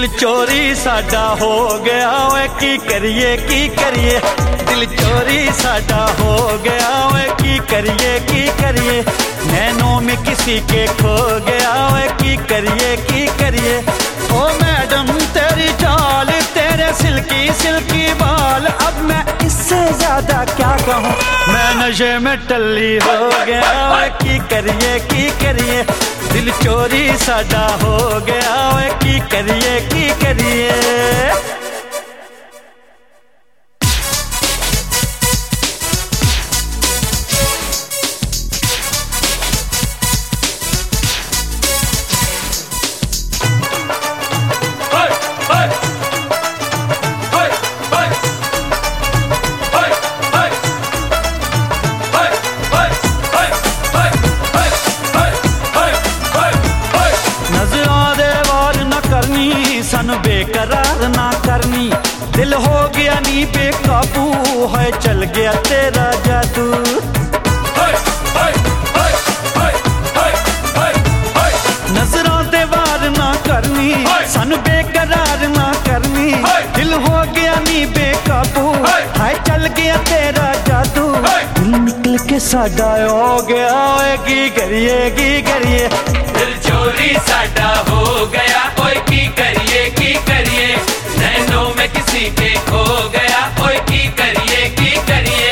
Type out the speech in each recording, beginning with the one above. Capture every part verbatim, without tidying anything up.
दिल चोरी साडा हो गया ओए की करिए की करिए दिल चोरी साडा हो गया ओए की करिए की करिए नैनों में किसी के खो गया ओए की करिए की करिए ओ मैडम तेरी चाल तेरे सिल्की सिल्की बाल अब मैं इससे ज्यादा क्या कहूँ मैं नशे में टल्ली हो गया ओए की करिए की करिए दिल चोरी साडा हो गया ओए की करिए की करिए सानू बेकरार ना करनी दिल हो गया नी बेकाबू है चल गया तेरा जादू नजरों दे वार ना करनी सानू बेकरार ना करनी दिल हो गया नी बेकाबू है चल गया तेरा जादू दिल निकल के साडा हो गया ओए की करिए की करिए दिल चोरी साडा हो गया ओए की करिए की करिए नैनों में किसी के खो गया ओए की करिए की करिए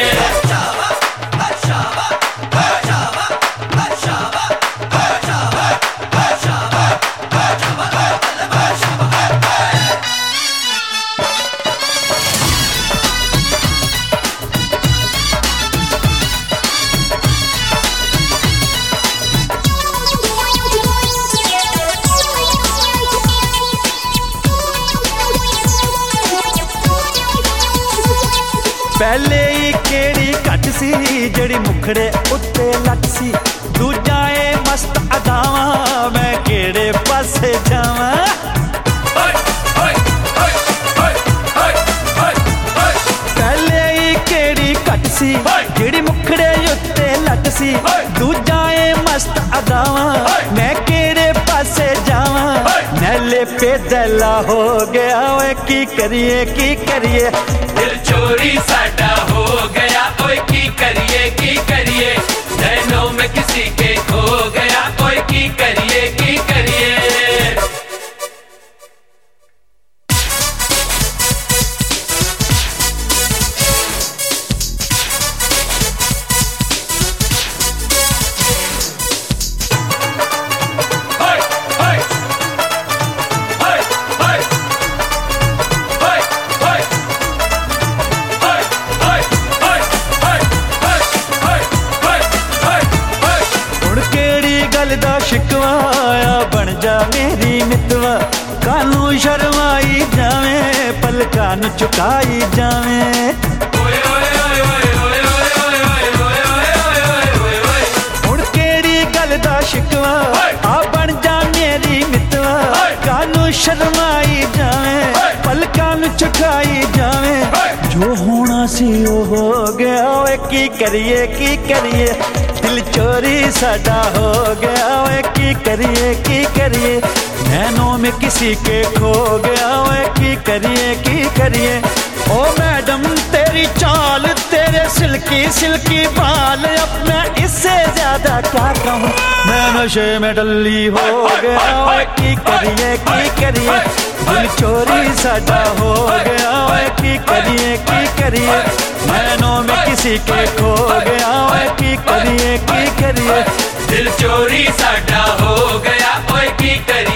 पहले ही केड़ी घट सी जड़ी मुखड़े उत्ते लट सी दूजा ए मस्त अदावां मैं केड़े पासे जावां पहले ही केड़ी घट सी जड़ी मुखड़े उत्ते लट सी दूजा ए मस्त अदावां मैं केड़े पासे जावां नैले पे दला हो गया ओए की करिए की करिए दिल चोरी साडा हो गया ओए की करिए की करिए नैनों में किसी के खो गया ओए की करिए की करिए दा शिकवाया बन जा मेरी मितवा कानू शर्माई जावे पलकां नू चुकाई जावे हुण केड़ी गल दा शिकवा आ बन जा मेरी मितवा कानू शर्माई जावे पलकां नू चुकाई जावे जो होना सी ओ हो गया ओए की करिए की करिए दिल चोरी साडा हो गया ओए की करिए की करिए नैनों में किसी के खो गया ओए की करिए की करिए ओ मैडम तेरी चाल तेरे सिल्की सिल्की बाल अब मैं इससे ज्यादा क्या कहूँ मैं नशे में डल्ली हो गया ओए की करिए की करिए दिल चोरी साडा हो गया ओए की करिए की करिए नैनों में किसी के खो गया ओए की करिए की करिए दिल चोरी साडा हो गया ओए की करिए